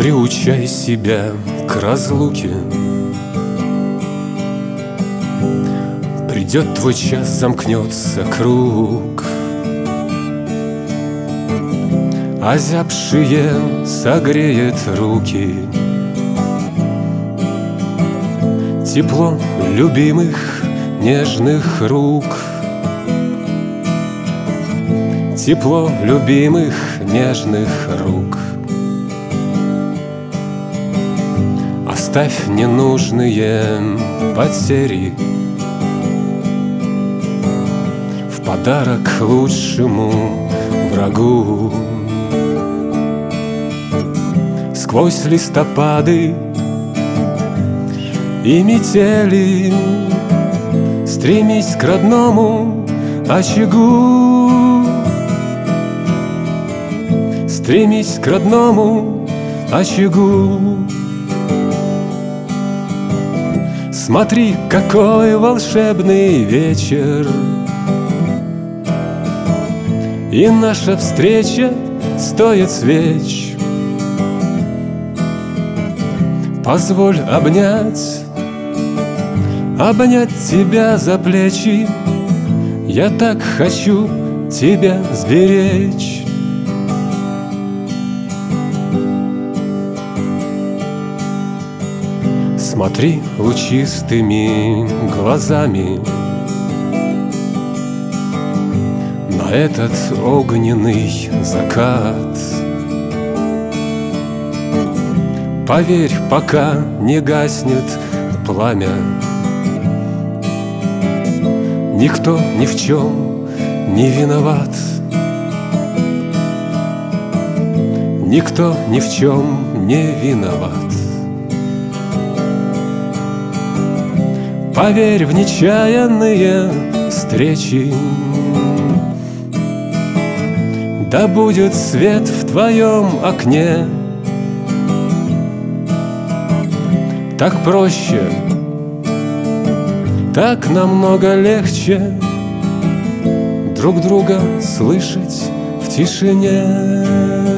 приучай себя к разлуке. Придет твой час, замкнется круг, озябшие согреет руки. Тепло любимых нежных рук, тепло любимых нежных рук. Оставь ненужные потери в подарок лучшему врагу. Сквозь листопады и метели стремись к родному очагу. Стремись к родному очагу. Смотри, какой волшебный вечер, и наша встреча стоит свеч. Позволь обнять тебя за плечи. Я так хочу тебя сберечь. Смотри лучистыми глазами на этот огненный закат. Поверь, пока не гаснет пламя, никто ни в чем не виноват. Никто ни в чем не виноват. Поверь в нечаянные встречи, да будет свет в твоем окне. Так проще, так намного легче друг друга слышать в тишине.